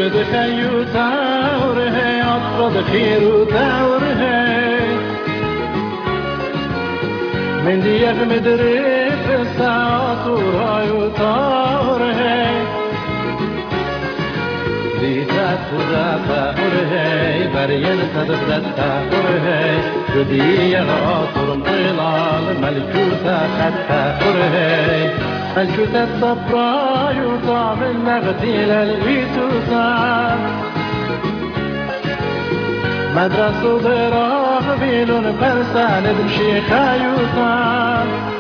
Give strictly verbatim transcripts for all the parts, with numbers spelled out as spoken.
دخيوتا ورهي أطرد خيروتا ورهي من ديك مدري في الساعات ورايوتا ورهي ديتا خداتا ورهي بريان تدبدتا ورهي جدي غاطر طلال ملكوتا خدتا ورهي ملكوتا الصبرا يوتا من مغتيل الإيتوتا مدرسة ضراغ بيلون برسان بمشي خايوتا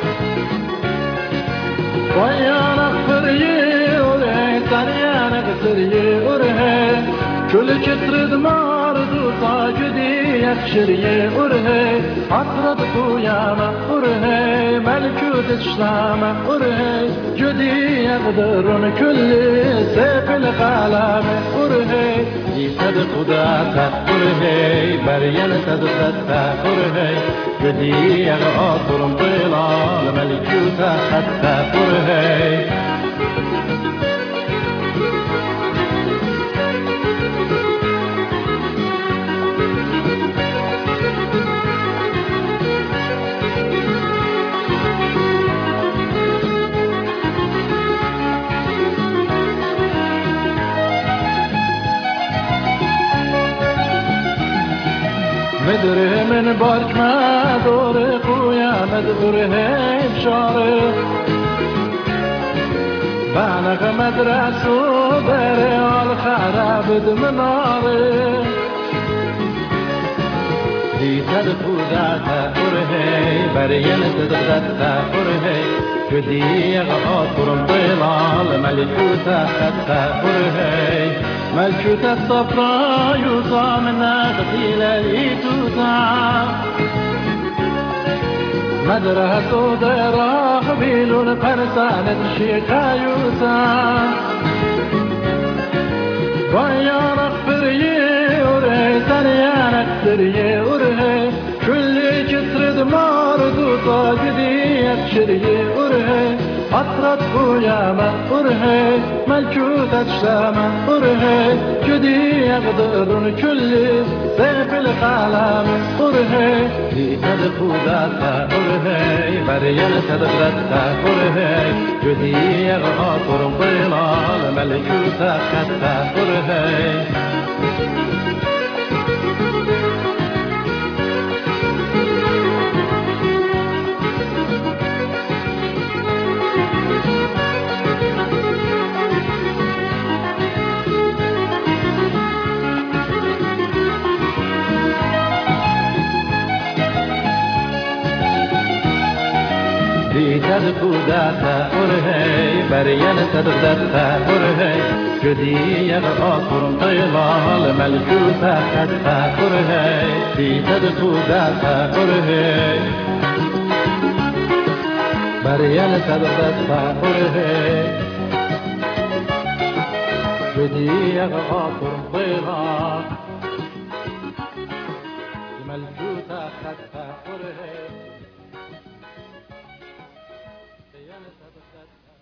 ويا نغفر يوري سريا نغسر يوري كل كسر دمار دوتا جدي يخشر يوري عطرد قيامة ورهي ملكوت الشلامة ورهي جدي يقدرون كل سيف الغلامة ورهي يتد قداتا ورهي بريان تدفتا ورهي جدي يغاطر طلال ملكوتا حتى ورهي مدره من بارك ما دور خويا مدبره بشاره بانغ مدرسو داري والخراب دمناره ديتا دخوداتا قرهي بريان تدغدتا قرهي جدي غاطر ضلال ملكوتا خدتا قرهي ملكوتا الصفرا يوتا من غسيل الإيتوتا مدرسة ضيرا خبيل فرسان الشيخا يوتا ويا نغفر يوري سريان اكسر يوري كل كسر دمار دوتا جدي يكشر يوري أطرد قيامة ورهي ملكوتة شامة ورهي جدي يقدرون كل سيف القلم ورهي ديتا دخوداتا ورهي بريان تدغدتا ورهي جدي يغاطر ضلال ملكوتة خدتا ورهي ديتا دخوداتا ورهي بريان تدغدتا ورهي جدي يغاطر طلال ملكوتا خدتا ورهي ديتا دخوداتا ورهي بريان تدغدتا ورهي جدي يغاطر طلال